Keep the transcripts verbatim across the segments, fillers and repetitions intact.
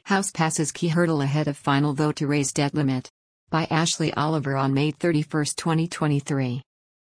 House passes key hurdle ahead of final vote to raise debt limit. By Ashley Oliver on May thirty-first, twenty twenty-three.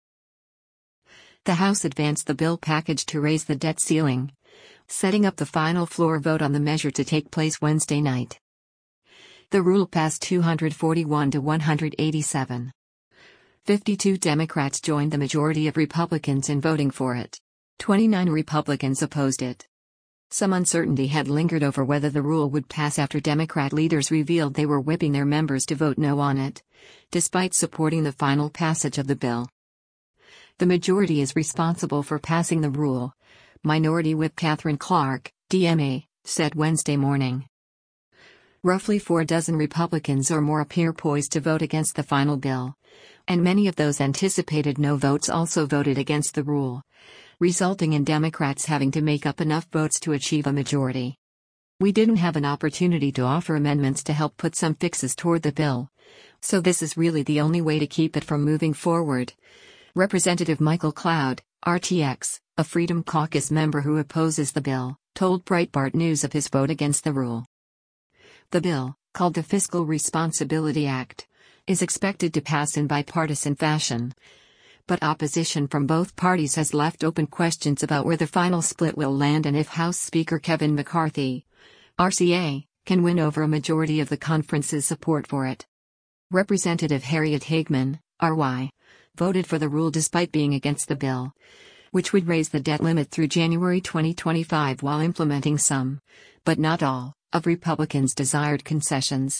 The House advanced the bill package to raise the debt ceiling, setting up the final floor vote on the measure to take place Wednesday night. The rule passed two hundred forty-one to one hundred eighty-seven. fifty-two Democrats joined the majority of Republicans in voting for it. twenty-nine Republicans opposed it. Some uncertainty had lingered over whether the rule would pass after Democrat leaders revealed they were whipping their members to vote no on it, despite supporting the final passage of the bill. The majority is responsible for passing the rule, Minority Whip Katherine Clark, D M A, said Wednesday morning. Roughly four dozen Republicans or more appear poised to vote against the final bill, and many of those anticipated no votes also voted against the rule, resulting in Democrats having to make up enough votes to achieve a majority. We didn't have an opportunity to offer amendments to help put some fixes toward the bill, so this is really the only way to keep it from moving forward. Representative Michael Cloud, R T X, a Freedom Caucus member who opposes the bill, told Breitbart News of his vote against the rule. The bill, called the Fiscal Responsibility Act, is expected to pass in bipartisan fashion, but opposition from both parties has left open questions about where the final split will land and if House Speaker Kevin McCarthy, R C A, can win over a majority of the conference's support for it. Representative Harriet Hageman, R Y, voted for the rule despite being against the bill, which would raise the debt limit through January twenty twenty-five while implementing some, but not all, of Republicans' desired concessions.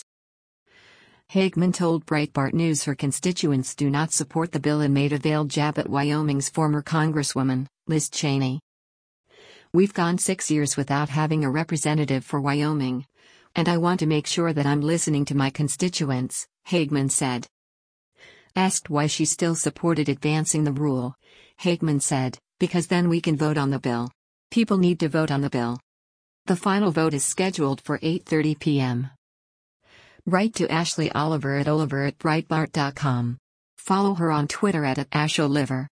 Hageman told Breitbart News her constituents do not support the bill and made a veiled jab at Wyoming's former Congresswoman, Liz Cheney. "We've gone six years without having a representative for Wyoming, and I want to make sure that I'm listening to my constituents," Hageman said. Asked why she still supported advancing the rule, Hageman said, "Because then we can vote on the bill. People need to vote on the bill." The final vote is scheduled for eight thirty p m Write to Ashley Oliver at oliver at breitbart dot com. Follow her on Twitter at, at asholiver.